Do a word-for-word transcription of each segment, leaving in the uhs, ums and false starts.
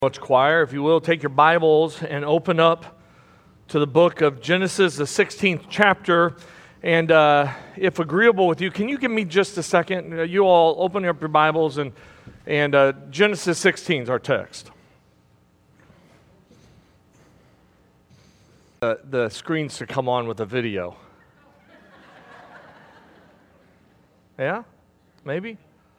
Much choir, if you will, take your Bibles and open up to the book of Genesis, the sixteenth chapter. And uh, if agreeable with you, can you give me just a second? Uh, you all open up your Bibles and and uh, Genesis sixteen is our text. Uh, the screens to come on with a video. Yeah, maybe.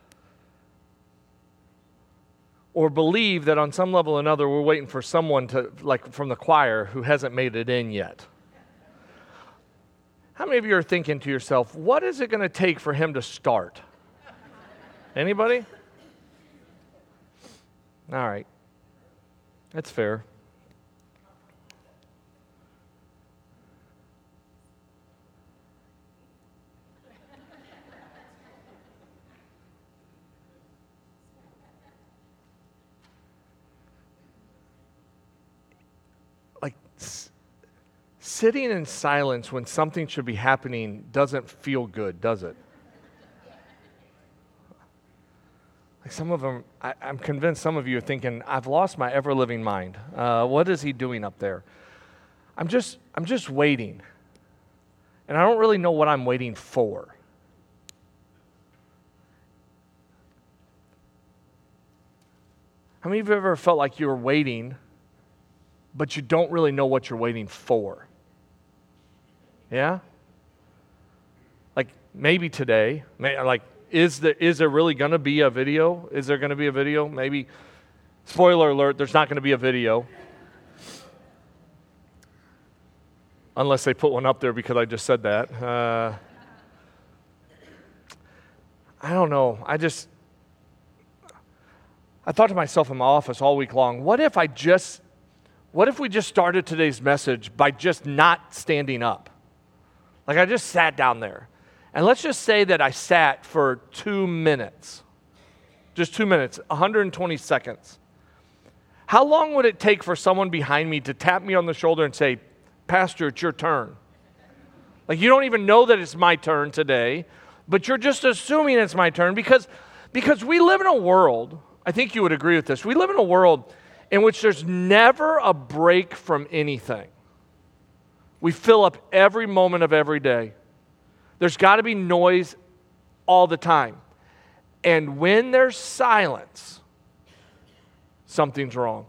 Or believe that on some level or another we're waiting for someone to, like from the choir, who hasn't made it in yet. How many of you are thinking to yourself, what is it going to take for him to start? Anybody? All right. That's fair. Like, s- sitting in silence when something should be happening doesn't feel good, does it? Like some of them, I, I'm convinced some of you are thinking, I've lost my ever-living mind. Uh, what is he doing up there? I'm just, I'm just waiting. And I don't really know what I'm waiting for. How many of you have ever felt like you were waiting, but you don't really know what you're waiting for? Yeah? Like maybe today, may, like is there, is there really going to be a video? Is there going to be a video? Maybe. Spoiler alert, there's not going to be a video. Unless they put one up there because I just said that. Uh, I don't know. I just, I thought to myself in my office all week long, what if I just What if we just started today's message by just not standing up? Like I just sat down there. And let's just say that I sat for two minutes. Just two minutes, one hundred twenty seconds. How long would it take for someone behind me to tap me on the shoulder and say, Pastor, it's your turn? Like you don't even know that it's my turn today, but you're just assuming it's my turn because, because we live in a world, I think you would agree with this, we live in a world in which there's never a break from anything. We fill up every moment of every day. There's got to be noise all the time. And when there's silence, something's wrong.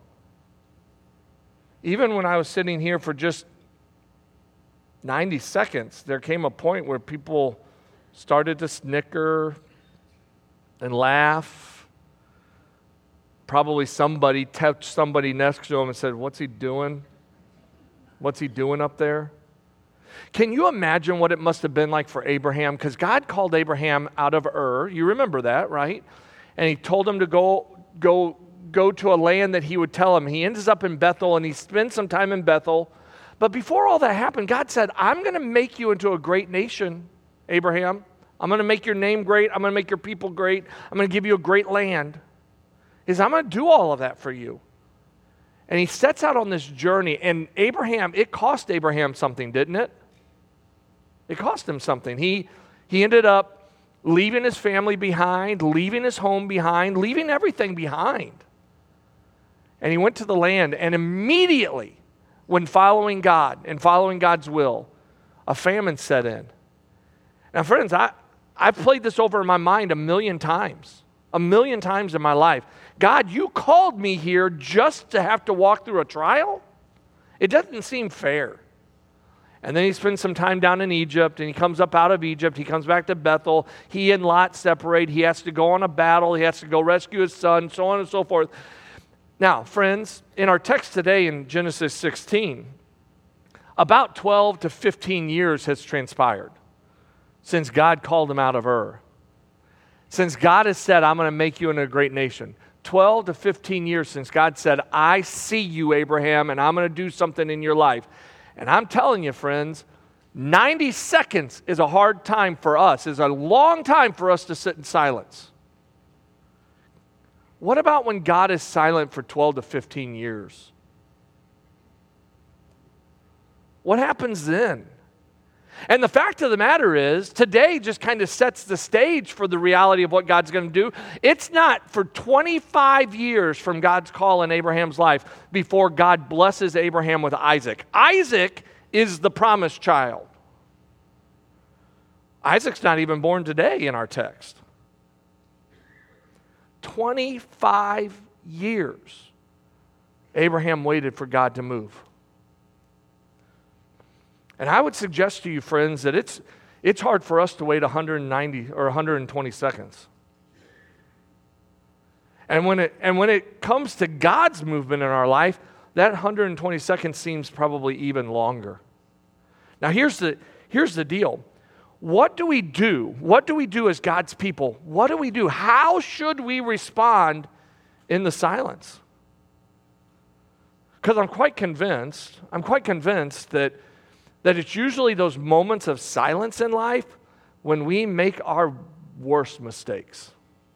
Even when I was sitting here for just ninety seconds, there came a point where people started to snicker and laugh. Probably somebody touched somebody next to him and said, what's he doing? What's he doing up there? Can you imagine what it must have been like for Abraham? Because God called Abraham out of Ur. You remember that, right? And he told him to go, go, go to a land that he would tell him. He ends up in Bethel, and he spends some time in Bethel. But before all that happened, God said, I'm going to make you into a great nation, Abraham. I'm going to make your name great. I'm going to make your people great. I'm going to give you a great land. Is I'm going to do all of that for you. And he sets out on this journey. And Abraham, it cost Abraham something, didn't it? It cost him something. He, he ended up leaving his family behind, leaving his home behind, leaving everything behind. And he went to the land. And immediately, when following God and following God's will, a famine set in. Now, friends, I, I've played this over in my mind a million times. A million times in my life. God, you called me here just to have to walk through a trial? It doesn't seem fair. And then he spends some time down in Egypt, and he comes up out of Egypt. He comes back to Bethel. He and Lot separate. He has to go on a battle. He has to go rescue his son, so on and so forth. Now, friends, in our text today in Genesis sixteen, about twelve to fifteen years has transpired since God called him out of Ur. Since God has said, I'm going to make you into a great nation. twelve to fifteen years since God said, I see you, Abraham, and I'm going to do something in your life. And I'm telling you, friends, ninety seconds is a hard time for us, is a long time for us to sit in silence. What about when God is silent for twelve to fifteen years? What happens then? And the fact of the matter is, today just kind of sets the stage for the reality of what God's going to do. It's not for twenty-five years from God's call in Abraham's life before God blesses Abraham with Isaac. Isaac is the promised child. Isaac's not even born today in our text. twenty-five years Abraham waited for God to move. And I would suggest to you, friends, that it's, it's hard for us to wait one hundred ninety or one hundred twenty seconds. And when it, and when it comes to God's movement in our life, that one hundred twenty seconds seems probably even longer. Now here's the, here's the deal. What do we do? What do we do as God's people? What do we do? How should we respond in the silence? Because I'm quite convinced, I'm quite convinced that that it's usually those moments of silence in life when we make our worst mistakes.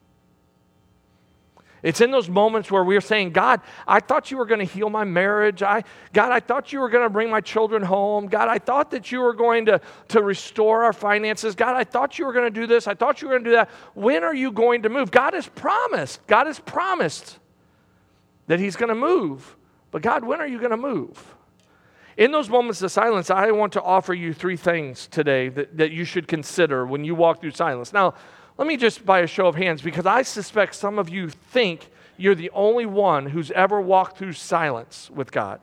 It's in those moments where we're saying, God, I thought you were going to heal my marriage. I, God, I thought you were going to bring my children home. God, I thought that you were going to, to restore our finances. God, I thought you were going to do this. I thought you were going to do that. When are you going to move? God has promised. God has promised that he's going to move. But God, when are you going to move? In those moments of silence, I want to offer you three things today that, that you should consider when you walk through silence. Now, let me just by a show of hands, because I suspect some of you think you're the only one who's ever walked through silence with God.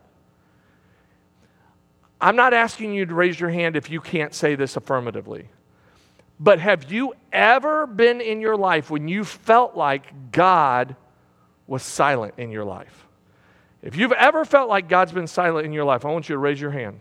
I'm not asking you to raise your hand if you can't say this affirmatively. But have you ever been in your life when you felt like God was silent in your life? If you've ever felt like God's been silent in your life, I want you to raise your hand.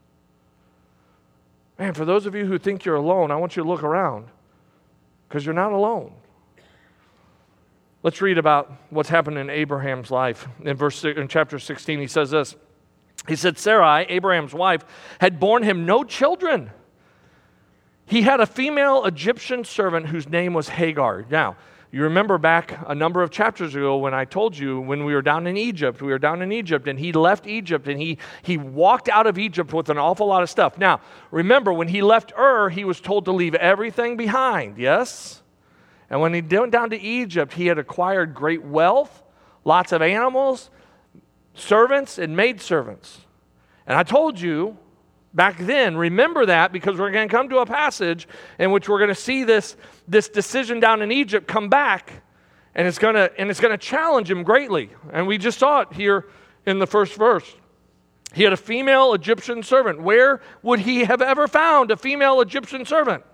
Man, for those of you who think you're alone, I want you to look around, because you're not alone. Let's read about what's happened in Abraham's life. In verse in chapter sixteen, he says this. He said, Sarai, Abraham's wife, had borne him no children. He had a female Egyptian servant whose name was Hagar. Now, you remember back a number of chapters ago when I told you when we were down in Egypt, we were down in Egypt and he left Egypt and he, he walked out of Egypt with an awful lot of stuff. Now, remember when he left Ur, he was told to leave everything behind, yes? And when he went down to Egypt, he had acquired great wealth, lots of animals, servants, and maidservants. And I told you back then, remember that, because we're going to come to a passage in which we're going to see this, this decision down in Egypt come back, and it's going to and it's going to challenge him greatly. And we just saw it here in the first verse. He had a female Egyptian servant. Where would he have ever found a female Egyptian servant?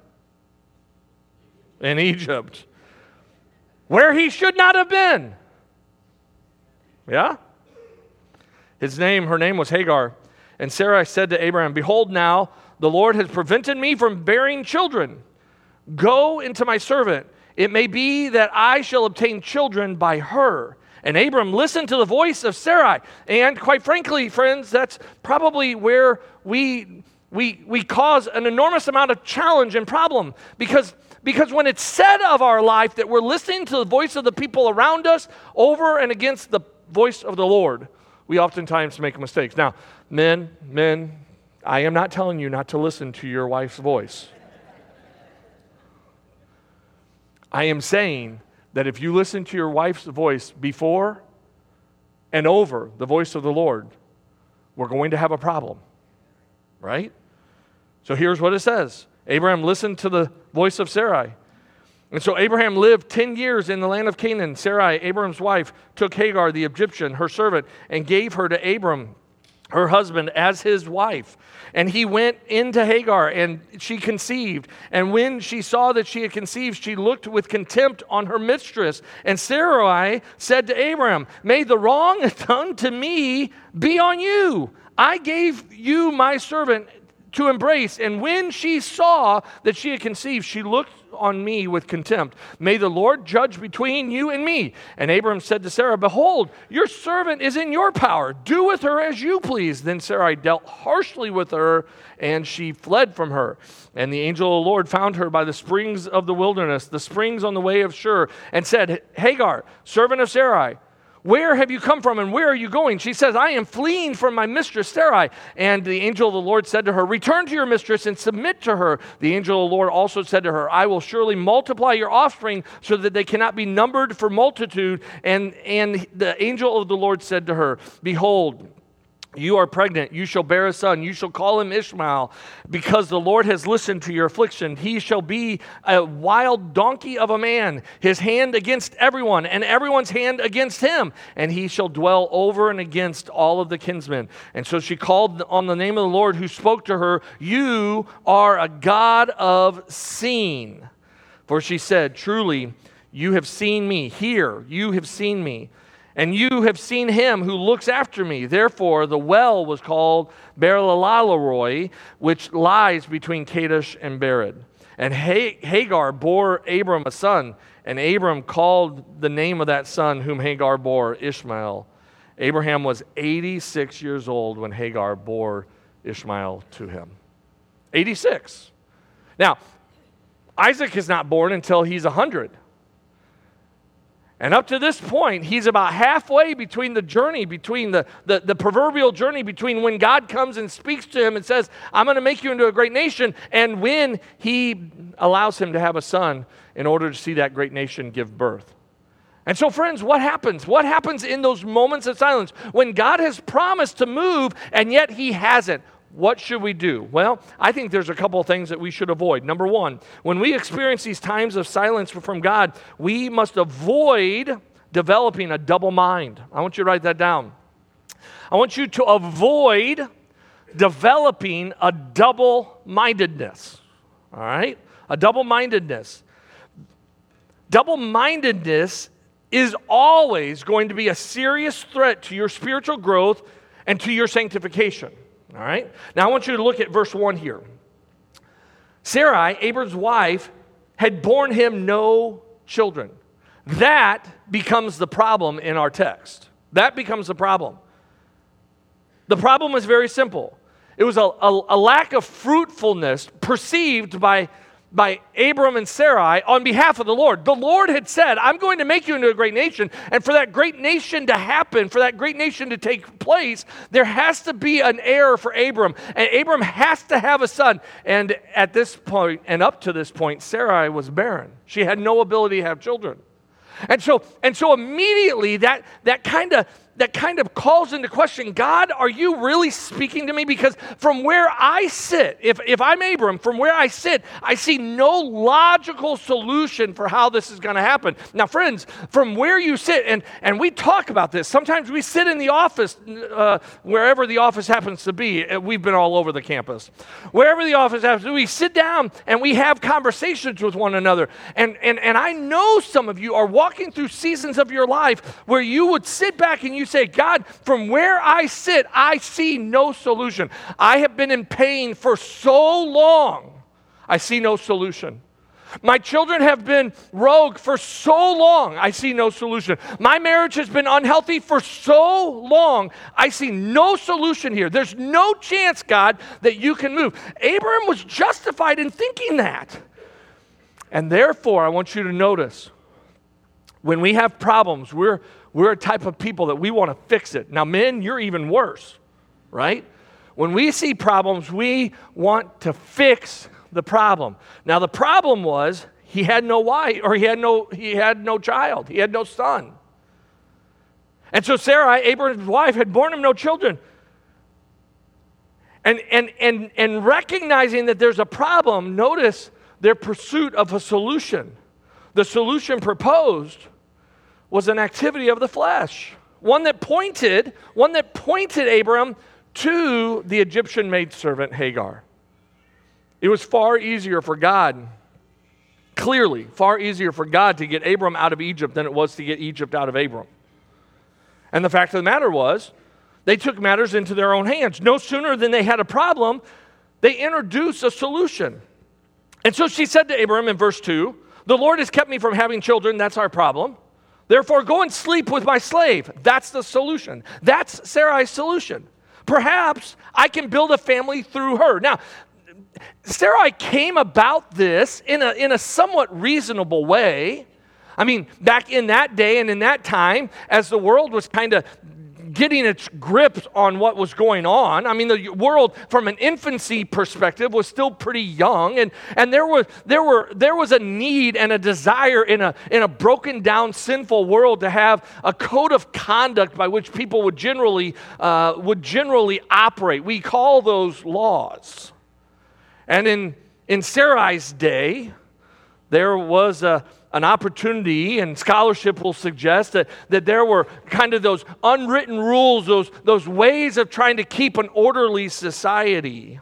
In Egypt. Where he should not have been. Yeah? His name, her name was Hagar. And Sarai said to Abraham, behold now, the Lord has prevented me from bearing children. Go into my servant. It may be that I shall obtain children by her. And Abram listened to the voice of Sarai. And quite frankly, friends, that's probably where we, we, we cause an enormous amount of challenge and problem. Because, because when it's said of our life that we're listening to the voice of the people around us over and against the voice of the Lord, we oftentimes make mistakes. Now, men, men, I am not telling you not to listen to your wife's voice. I am saying that if you listen to your wife's voice before and over the voice of the Lord, we're going to have a problem, right? So here's what it says. Abraham listened to the voice of Sarai. And so Abraham lived ten years in the land of Canaan. Sarai, Abraham's wife, took Hagar, the Egyptian, her servant, and gave her to Abram, her husband, as his wife. And he went into Hagar, and she conceived. And when she saw that she had conceived, she looked with contempt on her mistress. And Sarai said to Abraham, may the wrong done to me be on you. I gave you my servant to embrace. And when she saw that she had conceived, she looked on me with contempt. May the Lord judge between you and me. And Abram said to Sarah, behold, your servant is in your power. Do with her as you please. Then Sarai dealt harshly with her, and she fled from her. And the angel of the Lord found her by the springs of the wilderness, the springs on the way of Shur, and said, Hagar, servant of Sarai, Where have you come from and where are you going? She says, I am fleeing from my mistress Sarai. And the angel of the Lord said to her, return to your mistress and submit to her. The angel of the Lord also said to her, I will surely multiply your offspring so that they cannot be numbered for multitude. And, and the angel of the Lord said to her, behold, you are pregnant, you shall bear a son, you shall call him Ishmael, because the Lord has listened to your affliction. He shall be a wild donkey of a man, his hand against everyone, and everyone's hand against him, and he shall dwell over and against all of the kinsmen. And so she called on the name of the Lord, who spoke to her, you are a God of seeing. For she said, truly, you have seen me. Here, you have seen me. And you have seen him who looks after me. Therefore, the well was called Beer-lahai-roi, which lies between Kadesh and Bered. And Hagar bore Abram a son, and Abram called the name of that son whom Hagar bore Ishmael. Abraham was eighty-six years old when Hagar bore Ishmael to him. eighty-six. Now, Isaac is not born until he's one hundred. And up to this point, he's about halfway between the journey, between the, the, the proverbial journey between when God comes and speaks to him and says, I'm going to make you into a great nation, and when he allows him to have a son in order to see that great nation give birth. And so, friends, what happens? What happens in those moments of silence when God has promised to move and yet he hasn't? What should we do? Well, I think there's a couple of things that we should avoid. Number one, when we experience these times of silence from God, we must avoid developing a double mind. I want you to write that down. I want you to avoid developing a double-mindedness. All right? A double-mindedness. Double-mindedness is always going to be a serious threat to your spiritual growth and to your sanctification. All right? Now, I want you to look at verse one here. Sarai, Abram's wife, had borne him no children. That becomes the problem in our text. That becomes the problem. The problem was very simple. It was a, a, a lack of fruitfulness perceived by by Abram and Sarai on behalf of the Lord. The Lord had said, I'm going to make you into a great nation, and for that great nation to happen, for that great nation to take place, there has to be an heir for Abram, and Abram has to have a son. And at this point, and up to this point, Sarai was barren. She had no ability to have children. And so, and so immediately that that kind of that kind of calls into question, God, are you really speaking to me? Because from where I sit, if, if I'm Abram, from where I sit, I see no logical solution for how this is going to happen. Now, friends, from where you sit, and, and we talk about this, sometimes we sit in the office, uh, wherever the office happens to be. We've been all over the campus. Wherever the office happens to be, we sit down and we have conversations with one another. And, and, and I know some of you are walking through seasons of your life where you would sit back and you say, God, from where I sit, I see no solution. I have been in pain for so long, I see no solution. My children have been rogue for so long, I see no solution. My marriage has been unhealthy for so long, I see no solution here. There's no chance, God, that you can move. Abraham was justified in thinking that. And therefore, I want you to notice, when we have problems, we're We're a type of people that we want to fix it. Now, men, you're even worse, right? When we see problems, we want to fix the problem. Now, the problem was he had no wife, or he had no he had no child. He had no son. And so Sarai, Abraham's wife, had borne him no children. And and and and recognizing that there's a problem, notice their pursuit of a solution. The solution proposed was an activity of the flesh, one that pointed, one that pointed Abram to the Egyptian maidservant Hagar. It was far easier for God, clearly far easier for God to get Abram out of Egypt than it was to get Egypt out of Abram. And the fact of the matter was, they took matters into their own hands. No sooner than they had a problem, they introduced a solution. And so she said to Abram in verse two, the Lord has kept me from having children, that's our problem. Therefore, go and sleep with my slave. That's the solution. That's Sarai's solution. Perhaps I can build a family through her. Now, Sarai came about this in a, in a somewhat reasonable way. I mean, back in that day and in that time, as the world was kind of getting its grips on what was going on. I mean, the world from an infancy perspective was still pretty young, and, and there was there were there was a need and a desire in a in a broken down sinful world to have a code of conduct by which people would generally uh, would generally operate. We call those laws. And in in Sarai's day, there was a an opportunity, and scholarship will suggest that, that there were kind of those unwritten rules, those, those ways of trying to keep an orderly society.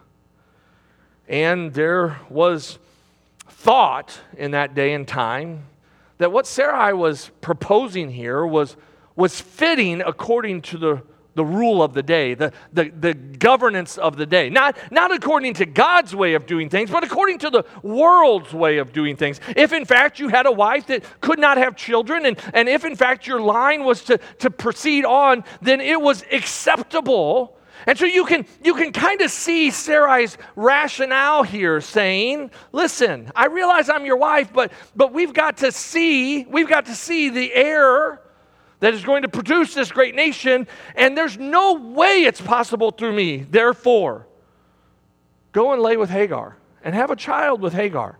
And there was thought in that day and time that what Sarai was proposing here was, was fitting according to the the rule of the day, the, the, the governance of the day. Not, not according to God's way of doing things, but according to the world's way of doing things. If in fact you had a wife that could not have children, and, and if in fact your line was to, to proceed on, then it was acceptable. And so you can, you can kind of see Sarai's rationale here saying, listen, I realize I'm your wife, but, but we've got to see, we've got to see the heir that is going to produce this great nation, and there's no way it's possible through me. Therefore, go and lay with Hagar and have a child with Hagar.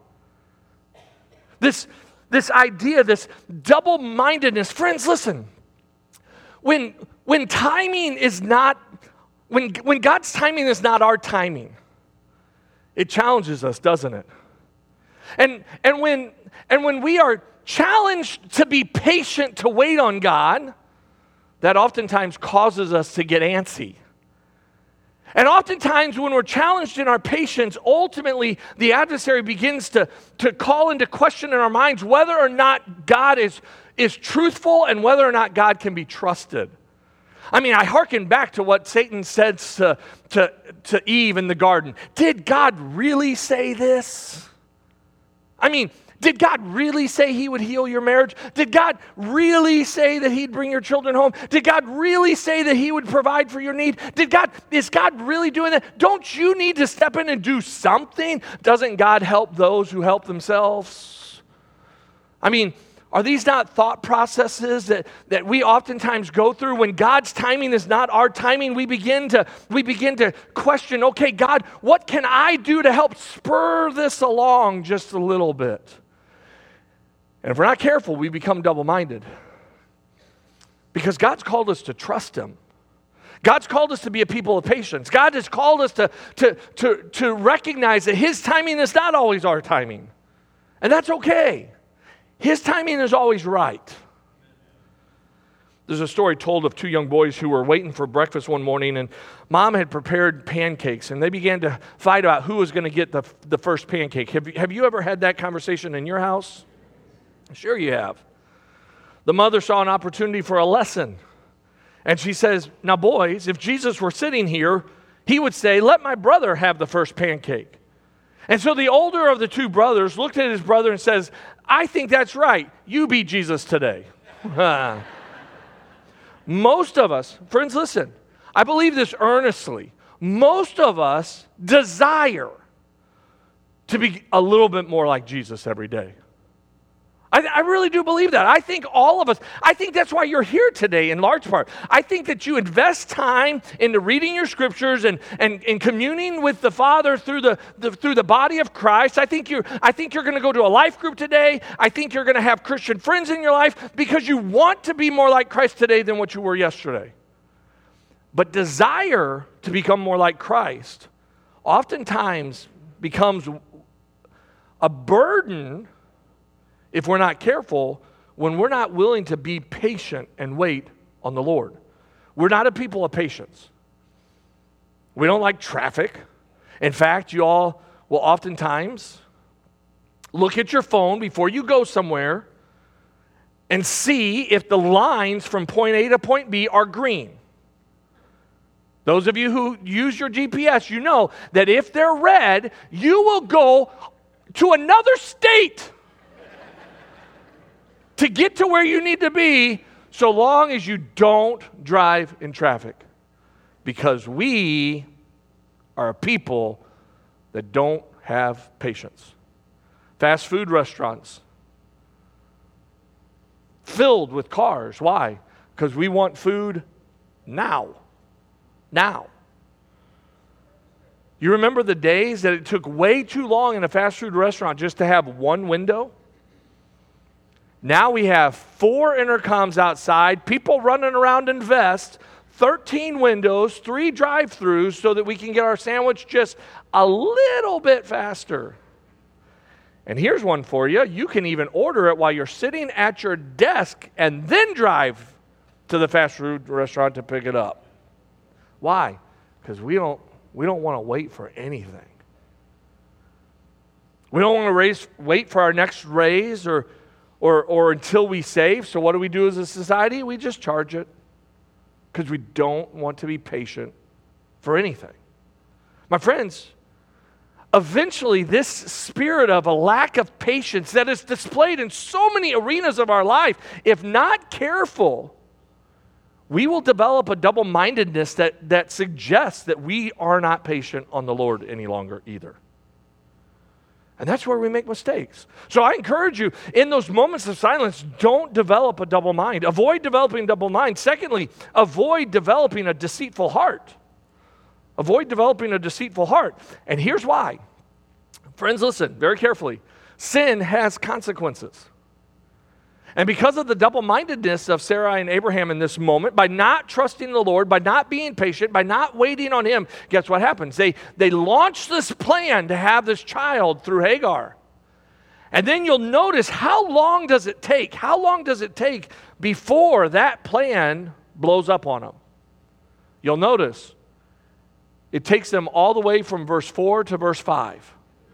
This, this idea, this double-mindedness. Friends, listen. When, when timing is not, when, when God's timing is not our timing, it challenges us, doesn't it? And, and, when, and when we are challenged to be patient, to wait on God, that oftentimes causes us to get antsy. And oftentimes when we're challenged in our patience, ultimately the adversary begins to, to call into question in our minds whether or not God is, is truthful and whether or not God can be trusted. I mean, I hearken back to what Satan said to, to, to Eve in the garden. Did God really say this? I mean, did God really say he would heal your marriage? Did God really say that he'd bring your children home? Did God really say that he would provide for your need? Did God, is God really doing that? Don't you need to step in and do something? Doesn't God help those who help themselves? I mean, are these not thought processes that, that we oftentimes go through when God's timing is not our timing? We begin to we begin to question, okay, God, what can I do to help spur this along just a little bit? And if we're not careful, we become double-minded. Because God's called us to trust him. God's called us to be a people of patience. God has called us to, to, to, to recognize that his timing is not always our timing. And that's okay. His timing is always right. There's a story told of two young boys who were waiting for breakfast one morning, and mom had prepared pancakes, and they began to fight about who was going to get the, the first pancake. Have you, have you ever had that conversation in your house? Sure you have. The mother saw an opportunity for a lesson, and she says, now boys, if Jesus were sitting here, he would say, let my brother have the first pancake. And so the older of the two brothers looked at his brother and says, I think that's right. You be Jesus today. Most of us, friends, listen, I believe this earnestly. Most of us desire to be a little bit more like Jesus every day. I, I really do believe that. I think all of us, I think that's why you're here today in large part. I think that you invest time into reading your scriptures and, and, and communing with the Father through the, the through the body of Christ. I think you're, I think you're going to go to a life group today. I think you're going to have Christian friends in your life because you want to be more like Christ today than what you were yesterday. But desire to become more like Christ oftentimes becomes a burden if we're not careful, when we're not willing to be patient and wait on the Lord. We're not a people of patience. We don't like traffic. In fact, you all will oftentimes look at your phone before you go somewhere and see if the lines from point A to point B are green. Those of you who use your G P S, you know that if they're red, you will go to another state to get to where you need to be, so long as you don't drive in traffic. Because we are a people that don't have patience. Fast food restaurants. filled with cars. Why? Because we want food now. Now. You remember the days that it took way too long in a fast food restaurant just to have one window? Now we have four intercoms outside, people running around in vests, thirteen windows, three drive-thrus so that we can get our sandwich just a little bit faster. And here's one for you. You can even order it while you're sitting at your desk and then drive to the fast food restaurant to pick it up. Why? Because we don't we don't want to wait for anything. We don't want to raise, wait for our next raise or, or, or until we save. So what do we do as a society? We just charge it because we don't want to be patient for anything. My friends, eventually this spirit of a lack of patience that is displayed in so many arenas of our life, if not careful, we will develop a double-mindedness that, that suggests that we are not patient on the Lord any longer either. And that's where we make mistakes. So I encourage you, in those moments of silence, don't develop a double mind. Avoid developing double mind. Secondly, avoid developing a deceitful heart. Avoid developing a deceitful heart. And here's why. Friends, listen very carefully. Sin has consequences. And because of the double-mindedness of Sarai and Abraham in this moment, by not trusting the Lord, by not being patient, by not waiting on him, guess what happens? They, they launch this plan to have this child through Hagar. And then you'll notice, how long does it take? How long does it take before that plan blows up on them? You'll notice it takes them all the way from verse four to verse five.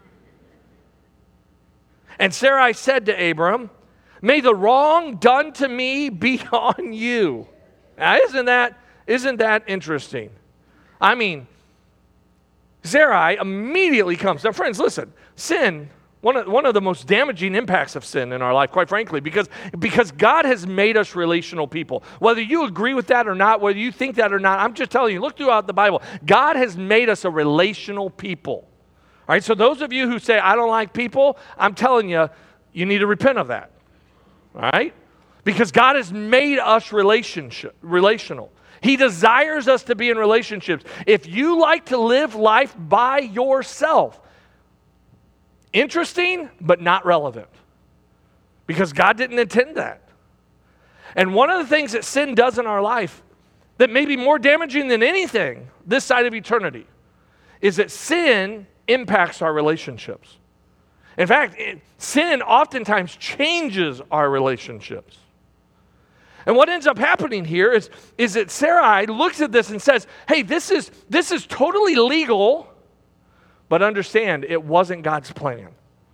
And Sarai said to Abram, "May the wrong done to me be on you." Now, isn't that, isn't that interesting? I mean, Sarai immediately comes. Now, friends, listen. Sin, one of, one of the most damaging impacts of sin in our life, quite frankly, because, because God has made us relational people. Whether you agree with that or not, whether you think that or not, I'm just telling you, look throughout the Bible. God has made us a relational people. All right, so those of you who say, "I don't like people," I'm telling you, you need to repent of that. All right? Because God has made us relationship, relational. He desires us to be in relationships. If you like to live life by yourself, interesting, but not relevant. Because God didn't intend that. And one of the things that sin does in our life that may be more damaging than anything this side of eternity is that sin impacts our relationships. In fact, it, sin oftentimes changes our relationships. And what ends up happening here is, is that Sarai looks at this and says, "Hey, this is, this is totally legal, but understand, it wasn't God's plan."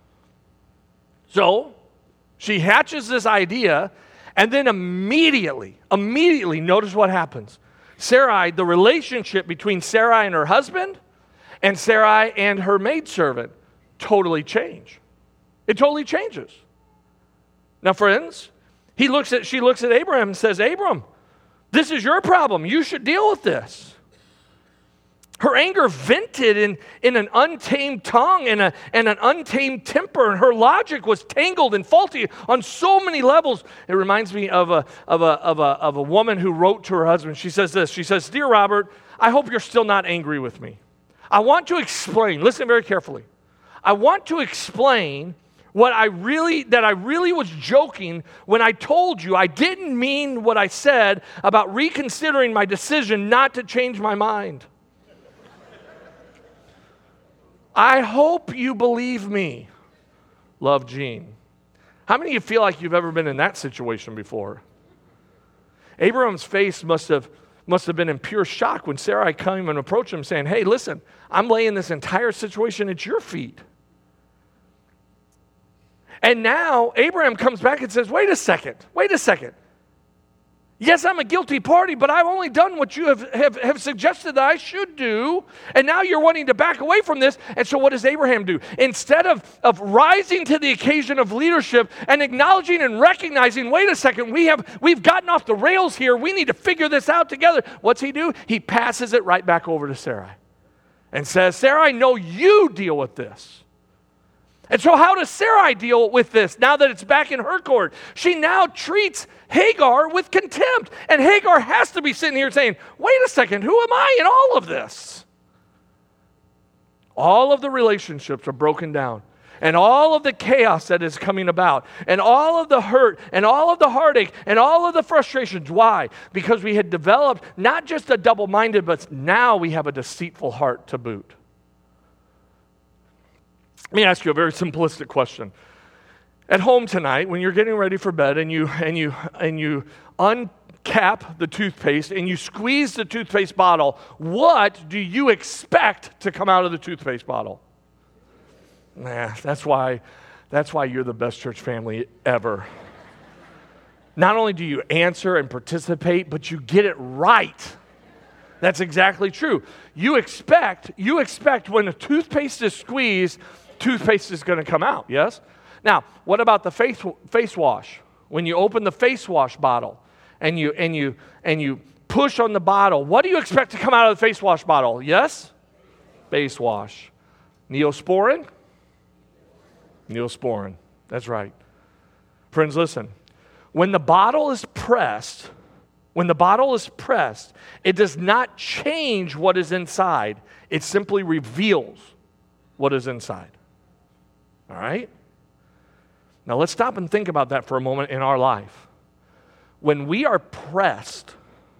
So she hatches this idea, and then immediately, immediately, notice what happens. Sarai, the relationship between Sarai and her husband and Sarai and her maidservant totally change. It totally changes. Now, friends, he looks at, she looks at Abraham and says, "Abram, this is your problem. You should deal with this." Her anger vented in, in an untamed tongue and, a, and an untamed temper, and her logic was tangled and faulty on so many levels. It reminds me of a, of, a, of, a, of a woman who wrote to her husband. She says this, she says, "Dear Robert, I hope you're still not angry with me. I want to explain," listen very carefully, "I want to explain what I really, that I really was joking when I told you I didn't mean what I said about reconsidering my decision not to change my mind. I hope you believe me. Love, Jean." How many of you feel like you've ever been in that situation before? Abraham's face must have must have been in pure shock when Sarai came and approached him saying, "Hey, listen, I'm laying this entire situation at your feet." And now Abraham comes back and says, wait a second, wait a second. Yes, I'm a guilty party, but I've only done what you have, have, have suggested that I should do. And now you're wanting to back away from this. And so what does Abraham do? Instead of, of rising to the occasion of leadership and acknowledging and recognizing, wait a second, we have, we've gotten off the rails here. We need to figure this out together. What's he do? He passes it right back over to Sarai and says, "Sarai, no, you deal with this." And so how does Sarai deal with this now that it's back in her court? She now treats Hagar with contempt. And Hagar has to be sitting here saying, wait a second, who am I in all of this? All of the relationships are broken down. And all of the chaos that is coming about, and all of the hurt, and all of the heartache, and all of the frustrations. Why? Because we had developed not just a double-minded, but now we have a deceitful heart to boot. Let me ask you a very simplistic question. At home tonight, when you're getting ready for bed, and you and you and you uncap the toothpaste and you squeeze the toothpaste bottle, what do you expect to come out of the toothpaste bottle? Nah, that's why, that's why you're the best church family ever. Not only do you answer and participate, but you get it right. That's exactly true. You expect, you expect when a toothpaste is squeezed, toothpaste is going to come out, yes? Now, what about the face, face wash? When you open the face wash bottle and you and you and you push on the bottle, what do you expect to come out of the face wash bottle? Yes? Face wash. Neosporin? Neosporin. That's right. Friends, listen. When the bottle is pressed, when the bottle is pressed, it does not change what is inside. It simply reveals what is inside. All right? Now let's stop and think about that for a moment in our life. When we are pressed,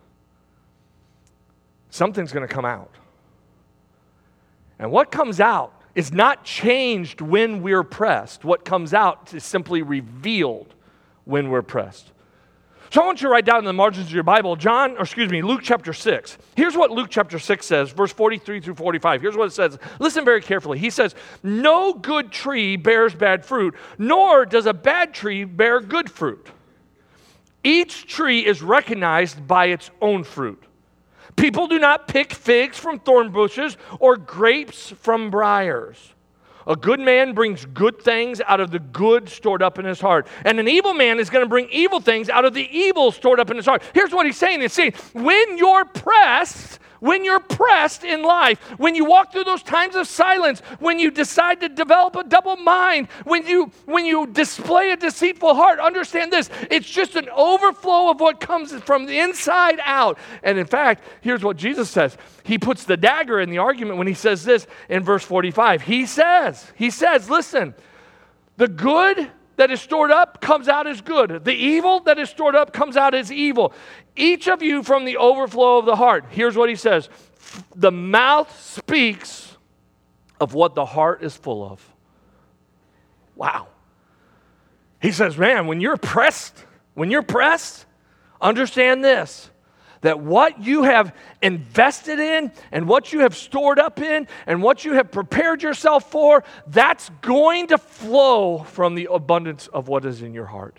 something's going to come out. And what comes out is not changed when we're pressed. What comes out is simply revealed when we're pressed. So I want you to write down in the margins of your Bible, John, or excuse me, Luke chapter six. Here's what Luke chapter six says, verse forty-three through forty-five. Here's what it says. Listen very carefully. He says, no good tree bears bad fruit, nor does a bad tree bear good fruit. Each tree is recognized by its own fruit. People do not pick figs from thorn bushes or grapes from briars. A good man brings good things out of the good stored up in his heart. And an evil man is going to bring evil things out of the evil stored up in his heart. Here's what he's saying. He's saying, when you're pressed, when you're pressed in life, when you walk through those times of silence, when you decide to develop a double mind, when you when you display a deceitful heart, understand this. It's just an overflow of what comes from the inside out. And in fact, here's what Jesus says. He puts the dagger in the argument when he says this in verse forty-five. He says, he says, listen, the good that is stored up comes out as good. The evil that is stored up comes out as evil. Each of you from the overflow of the heart. Here's what he says. The mouth speaks of what the heart is full of. Wow. He says, man, when you're pressed, when you're pressed, understand this. That what you have invested in and what you have stored up in and what you have prepared yourself for, that's going to flow from the abundance of what is in your heart.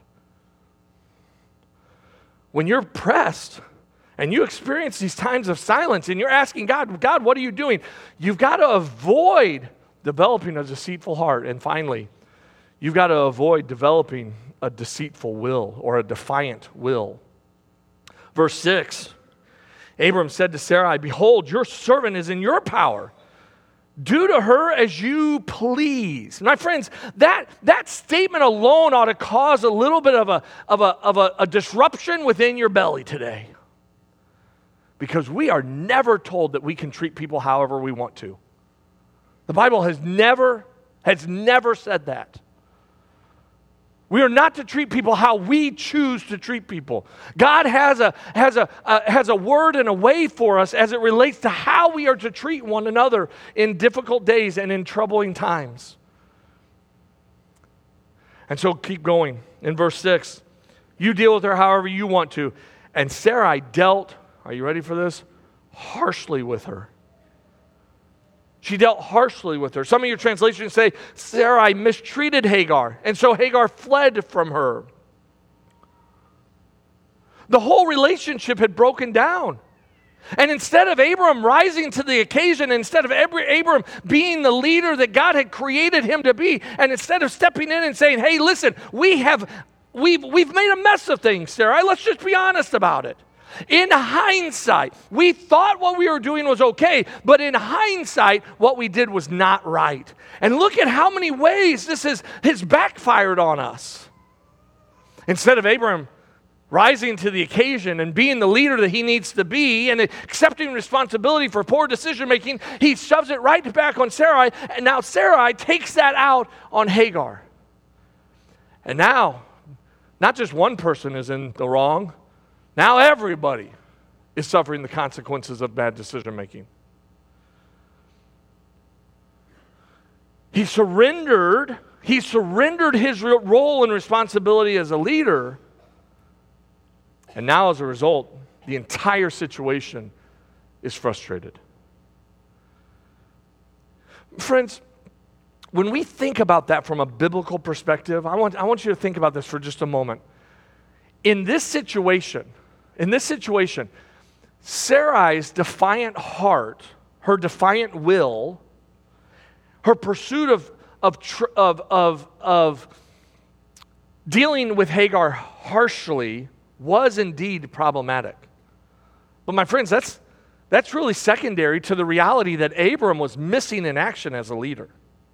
When you're pressed and you experience these times of silence and you're asking God, God, what are you doing? You've got to avoid developing a deceitful heart. And finally, you've got to avoid developing a deceitful will or a defiant will. Verse six, Abram said to Sarai, behold, your servant is in your power. Do to her as you please. My friends, that, that statement alone ought to cause a little bit of, a, of, a, of a, a disruption within your belly today. Because we are never told that we can treat people however we want to. The Bible has never, has never said that. We are not to treat people how we choose to treat people. God has a, has a, a, has a word and a way for us as it relates to how we are to treat one another in difficult days and in troubling times. And so keep going. In verse six, you deal with her however you want to. And Sarai dealt, are you ready for this? Harshly with her. She dealt harshly with her. Some of your translations say Sarai mistreated Hagar, and so Hagar fled from her. The whole relationship had broken down. And instead of Abram rising to the occasion, instead of Abram being the leader that God had created him to be, and instead of stepping in and saying, hey, listen, we have, we've, we've made a mess of things, Sarai. Let's just be honest about it. In hindsight, we thought what we were doing was okay, but in hindsight, what we did was not right. And look at how many ways this has, has backfired on us. Instead of Abram rising to the occasion and being the leader that he needs to be and accepting responsibility for poor decision making, he shoves it right back on Sarai, and now Sarai takes that out on Hagar. And now, not just one person is in the wrong, now everybody is suffering the consequences of bad decision making. He surrendered, he surrendered his role and responsibility as a leader. And now, as a result, the entire situation is frustrated. Friends, when we think about that from a biblical perspective, I want, I want you to think about this for just a moment. In this situation, in this situation, Sarai's defiant heart, her defiant will, her pursuit of, of, of, of, of dealing with Hagar harshly was indeed problematic. But my friends, that's, that's really secondary to the reality that Abram was missing in action as a leader.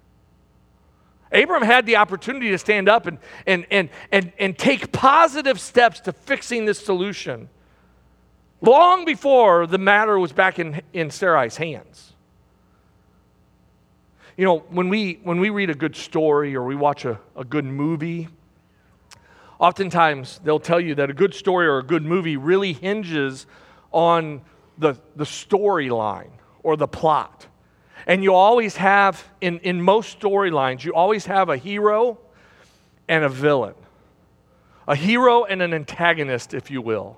Abram had the opportunity to stand up and, and, and, and, and take positive steps to fixing this solution long before the matter was back in, in Sarai's hands. You know, when we, when we read a good story or we watch a, a good movie, oftentimes, they'll tell you that a good story or a good movie really hinges on the, the storyline or the plot. And you always have, in, in most storylines, you always have a hero and a villain. A hero and an antagonist, if you will.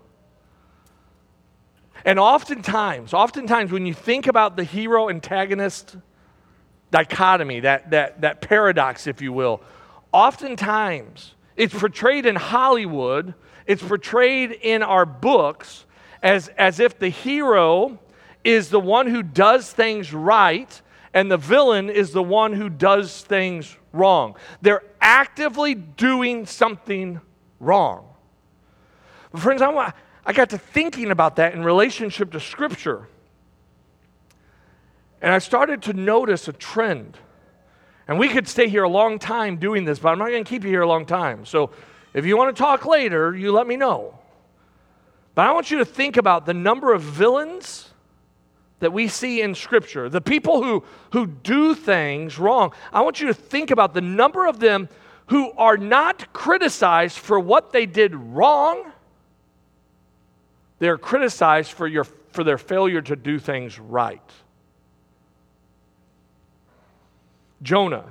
And oftentimes, oftentimes when you think about the hero-antagonist dichotomy, that, that, that paradox, if you will, oftentimes it's portrayed in Hollywood, it's portrayed in our books as, as if the hero is the one who does things right and the villain is the one who does things wrong. They're actively doing something wrong. But friends, I, I got to thinking about that in relationship to Scripture. And I started to notice a trend. And we could stay here a long time doing this, but I'm not going to keep you here a long time. So if you want to talk later, you let me know. But I want you to think about the number of villains that we see in Scripture, the people who, who do things wrong. I want you to think about the number of them who are not criticized for what they did wrong. They're criticized for, your, for their failure to do things right. Jonah,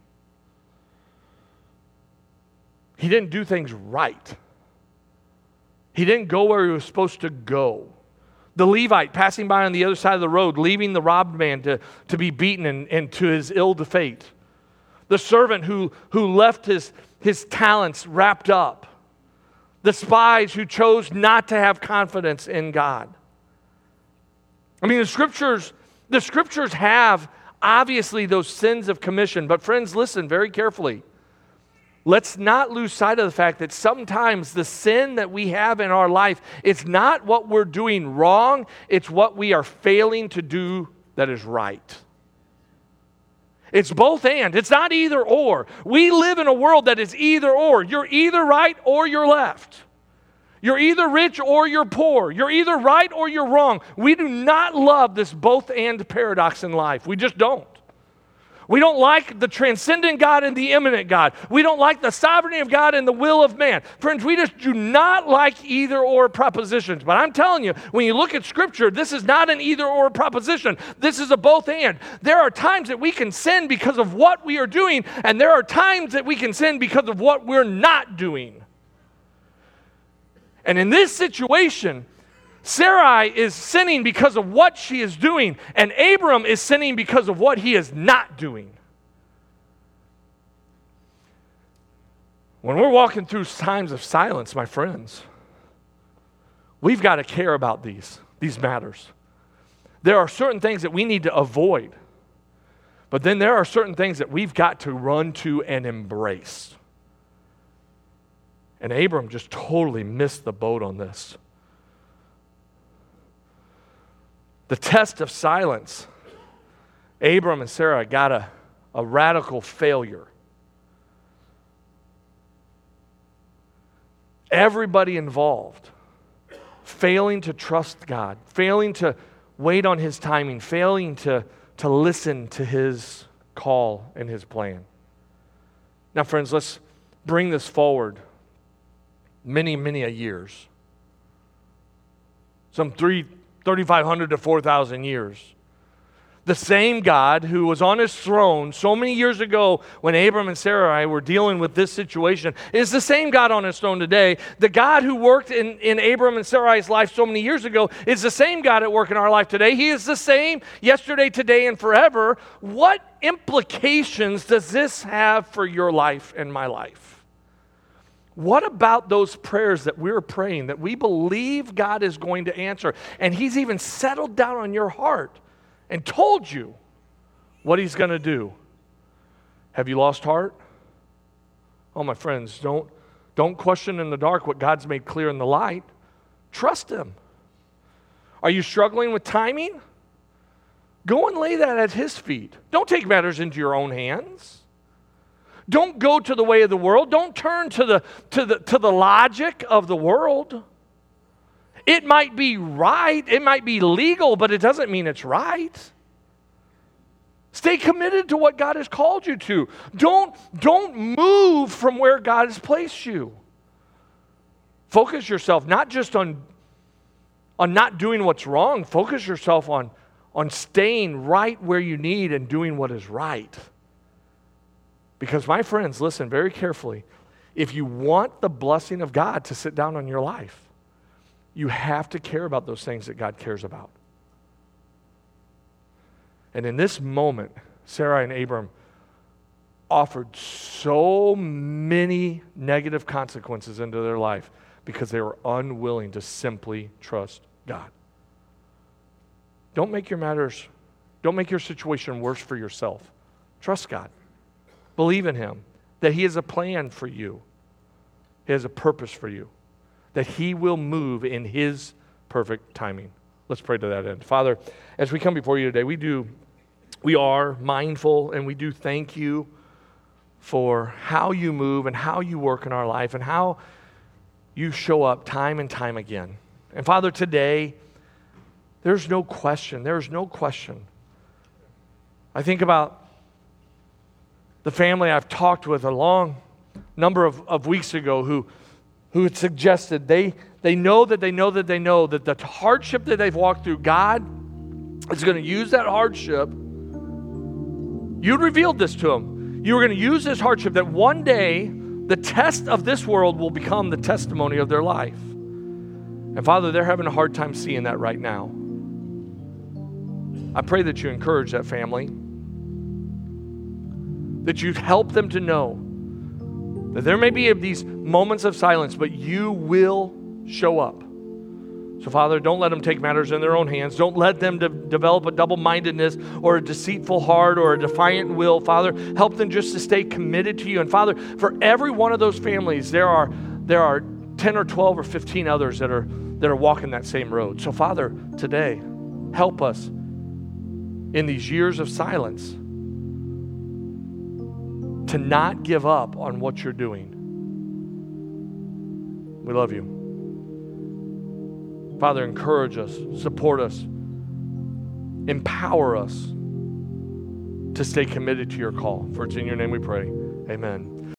he didn't do things right. He didn't go where he was supposed to go. The Levite passing by on the other side of the road, leaving the robbed man to, to be beaten and, and to his ill fate. The servant who, who left his, his talents wrapped up. The spies who chose not to have confidence in God. I mean, the scriptures, the scriptures have obviously those sins of commission, but friends, listen very carefully. Let's not lose sight of the fact that sometimes the sin that we have in our life, it's not what we're doing wrong, it's what we are failing to do that is right. It's both and. It's not either or. We live in a world that is either or. You're either right or you're left. You're either rich or you're poor. You're either right or you're wrong. We do not love this both and paradox in life. We just don't. We don't like the transcendent God and the immanent God. We don't like the sovereignty of God and the will of man. Friends, we just do not like either or propositions. But I'm telling you, when you look at Scripture, this is not an either or proposition. This is a both and. There are times that we can sin because of what we are doing, and there are times that we can sin because of what we're not doing. And in this situation, Sarai is sinning because of what she is doing, and Abram is sinning because of what he is not doing. When we're walking through times of silence, my friends, we've got to care about these, these matters. There are certain things that we need to avoid, but then there are certain things that we've got to run to and embrace. And Abram just totally missed the boat on this. The test of silence. Abram and Sarah got a, a radical failure. Everybody involved failing to trust God, failing to wait on His timing, failing to, to listen to His call and His plan. Now, friends, let's bring this forward many, many a years. Some three, thirty-five hundred to four thousand years. The same God who was on His throne so many years ago when Abram and Sarai were dealing with this situation is the same God on His throne today. The God who worked in, in Abram and Sarai's life so many years ago is the same God at work in our life today. He is the same yesterday, today, and forever. What implications does this have for your life and my life? What about those prayers that we're praying that we believe God is going to answer, and He's even settled down on your heart and told you what He's going to do? Have you lost heart? Oh, my friends, don't, don't question in the dark what God's made clear in the light. Trust Him. Are you struggling with timing? Go and lay that at His feet. Don't take matters into your own hands. Don't go to the way of the world. Don't turn to the, to the, to the logic of the world. It might be right, it might be legal, but it doesn't mean it's right. Stay committed to what God has called you to. Don't, don't move from where God has placed you. Focus yourself not just on, on not doing what's wrong. Focus yourself on, on staying right where you need and doing what is right. Because, my friends, listen very carefully. If you want the blessing of God to sit down on your life, you have to care about those things that God cares about. And in this moment, Sarai and Abram offered so many negative consequences into their life because they were unwilling to simply trust God. Don't make your matters, don't make your situation worse for yourself. Trust God. Believe in Him, that He has a plan for you. He has a purpose for you, that He will move in His perfect timing. Let's pray to that end. Father, as we come before you today, we do, we are mindful and we do thank you for how you move and how you work in our life and how you show up time and time again. And Father, today, there's no question, there's no question. I think about the family I've talked with a long number of, of weeks ago who, who had suggested they, they know that they know that they know that the hardship that they've walked through, God is going to use that hardship. You revealed this to them. You were going to use this hardship that one day the test of this world will become the testimony of their life. And Father, they're having a hard time seeing that right now. I pray that you encourage that family, that you help them to know that there may be these moments of silence, but you will show up. So, Father, don't let them take matters in their own hands. Don't let them de- develop a double-mindedness or a deceitful heart or a defiant will. Father, help them just to stay committed to you. And Father, for every one of those families, there are, there are ten or twelve or fifteen others that are, that are walking that same road. So, Father, today, help us in these years of silence to not give up on what you're doing. We love you. Father, encourage us, support us, empower us to stay committed to your call. For it's in your name we pray. Amen.